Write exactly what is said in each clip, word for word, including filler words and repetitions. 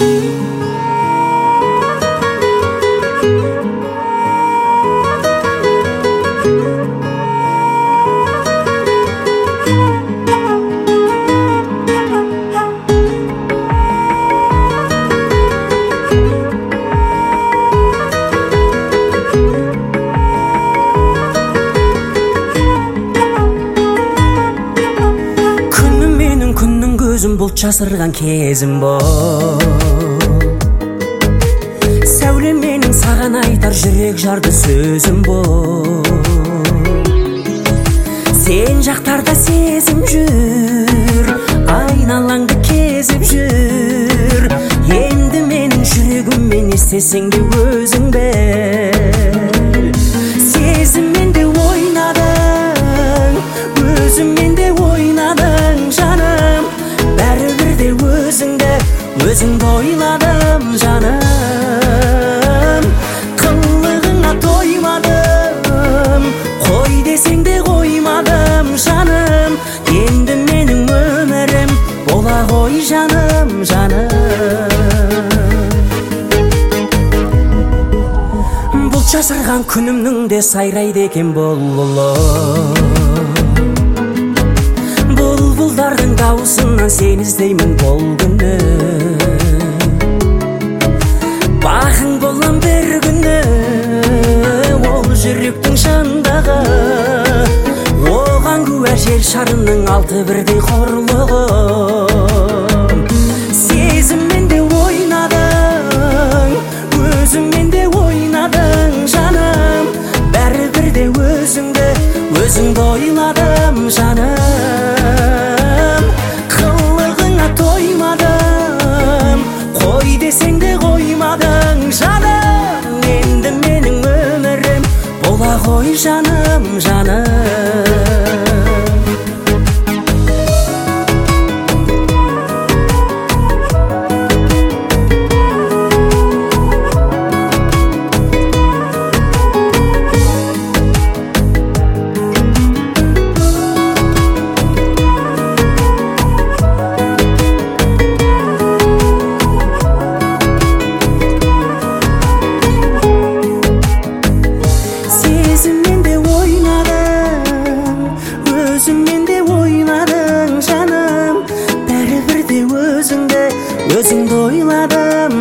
Бұлт жасырған кезім бол, сәулем менің саған айтар жүрек жарды сөзім бол. Сен жақтарда сезім жүр, айналаңды кезіп жүр. Енді менің жүрегіммен естесең де өзің біл. Сезіммен де ойнадың, өзіммен де ойнадың жаным. Бәрібір де өзіңді, өзіңді ойладым жаным. Қылығыңа тоймадым, қой десең де қоймадым жаным. Енді менің өмірім бола ғой жаным, жаным. Бұлт жасырған күнімнің де сайрайды екен бұлбұлы. Бұлбұлдардың дауысынан сен іздеймін бұл күні. Бағың болам бір күні, ол жүректің шаңдағы. Оған куә жер шарының алты бірдей қорлығы. Сезіммен де ойнадың, өзіңмен де ойнадың жаным. Бәрібір де өзіңді, өзіңді ойладым жаным. Сен де қоймадың жаным. Енді менің өмірім бола ғой жаным, жаным. Сезіммен де ойнадың, өзіңмен де ойнадың жаным. Бәрібір де өзіңді, өзіңді ойладым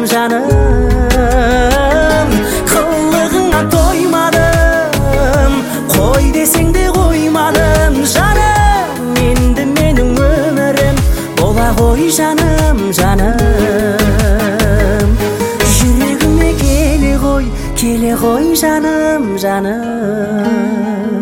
жаным. Қылығыңа тоймадым, қой десең де қоймадым жаным. Енді менің өмірім бола ғой жаным, жаным. Жүрегіме келе ғой, келе ғой жаным, жаным.